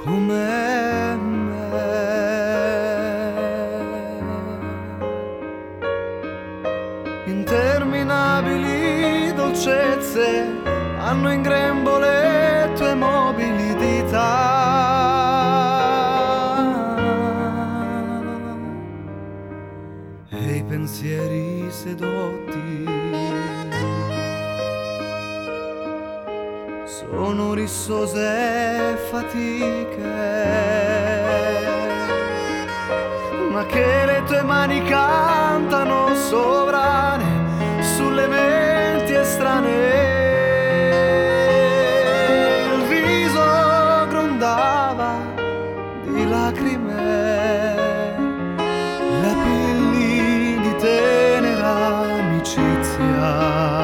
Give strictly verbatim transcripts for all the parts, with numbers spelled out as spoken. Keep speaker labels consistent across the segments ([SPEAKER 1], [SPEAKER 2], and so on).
[SPEAKER 1] come me. Interminabili dolcezze hanno in grembo le tue mobili dita. E i pensieri sedotti sono rissose fatiche, ma che le tue mani cantano sovrane sulle menti estranee. Il viso grondava di lacrime, lapilli di tenera amicizia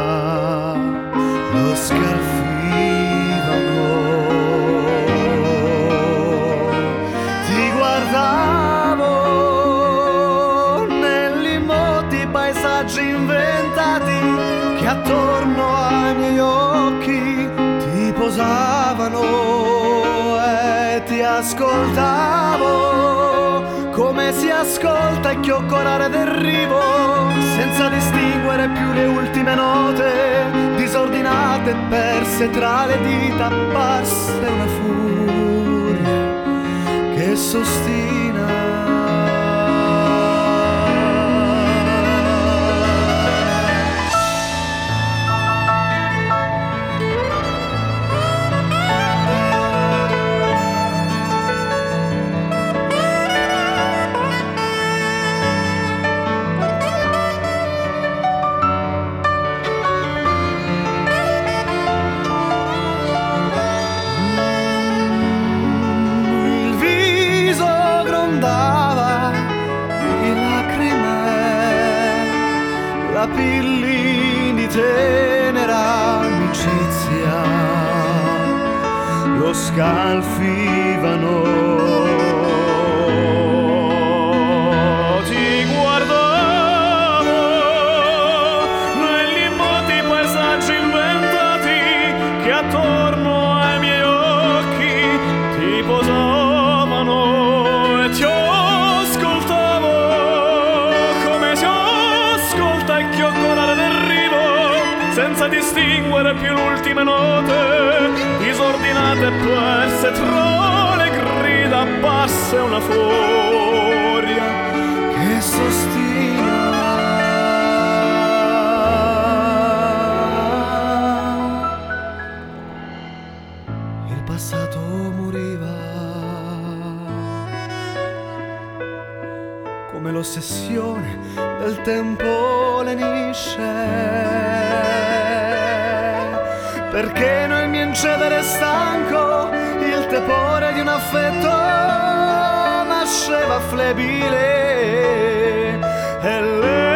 [SPEAKER 1] lo scalfivano. Ti guardavo negli immoti paesaggi inventati che attorno ai miei occhi ti posavano, e ti ascoltavo come si ascolta il chioccolare del rivo, senza distinguere più le ultime note, disordinate e perse tra le dita. Apparse una furia che s'ostina. Lapilli di tenera amicizia lo scalfivano. Ti guardavo negli immoti paesaggi inventati che attorno ai miei occhi ti posavano, e ti ascoltavo come si ascolta il chioccolare del rivo, senza distinguere più le ultime note, disordinate e perse tra le grida. Apparse una furia che s'ostina. Il passato moriva come l'ossessione del tempo lenisce, perché nel mio incedere stanco il tepore di un affetto nasceva flebile, e